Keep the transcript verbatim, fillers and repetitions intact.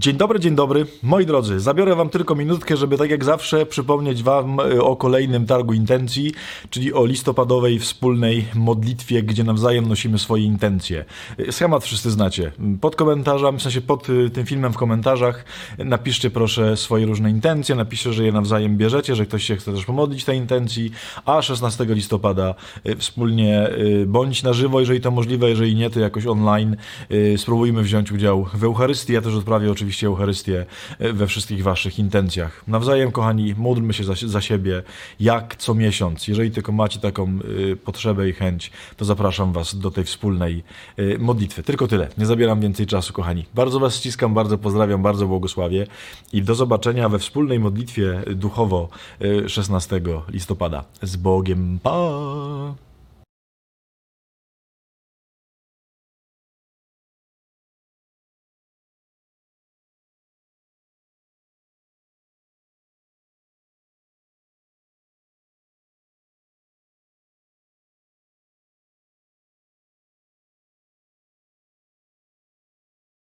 Dzień dobry, dzień dobry. Moi drodzy, zabiorę wam tylko minutkę, żeby tak jak zawsze przypomnieć wam o kolejnym targu intencji, czyli o listopadowej wspólnej modlitwie, gdzie nawzajem nosimy swoje intencje. Schemat wszyscy znacie. Pod komentarzem, w sensie pod tym filmem w komentarzach napiszcie proszę swoje różne intencje, napiszcie, że je nawzajem bierzecie, że ktoś się chce też pomodlić tej intencji, a szesnastego listopada wspólnie bądź na żywo, jeżeli to możliwe, jeżeli nie, to jakoś online spróbujmy wziąć udział w Eucharystii. Ja też odprawię oczywiście Eucharystię we wszystkich waszych intencjach. Nawzajem, kochani, módlmy się za, za siebie, jak co miesiąc. Jeżeli tylko macie taką y, potrzebę i chęć, to zapraszam was do tej wspólnej y, modlitwy. Tylko tyle. Nie zabieram więcej czasu, kochani. Bardzo was ściskam, bardzo pozdrawiam, bardzo błogosławię i do zobaczenia we wspólnej modlitwie duchowo y, szesnastego listopada. Z Bogiem, pa!